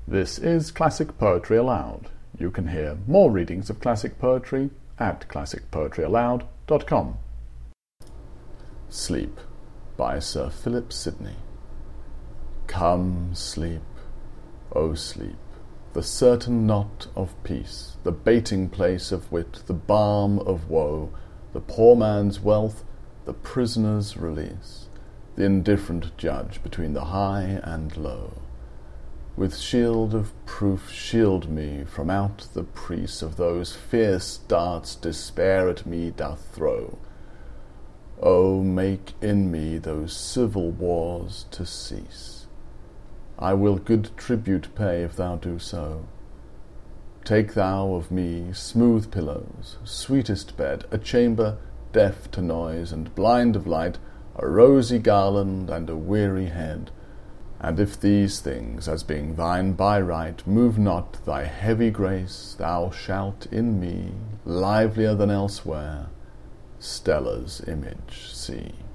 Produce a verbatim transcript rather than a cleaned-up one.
This is Classic Poetry Aloud. You can hear more readings of classic poetry at classic poetry aloud dot com. Sleep by Sir Philip Sidney. Come, sleep, O sleep, the certain knot of peace, the baiting place of wit, the balm of woe, the poor man's wealth, the prisoner's release, the indifferent judge between the high and low. With shield of proof shield me from out the prease of those fierce darts despair at me doth throw. O make in me those civil wars to cease. I will good tribute pay if thou do so. Take thou of me smooth pillows, sweetest bed, a chamber deaf to noise and blind of light, a rosy garland and a weary head. And if these things, as being thine by right, move not thy heavy grace, thou shalt in me, livelier than elsewhere, Stella's image see.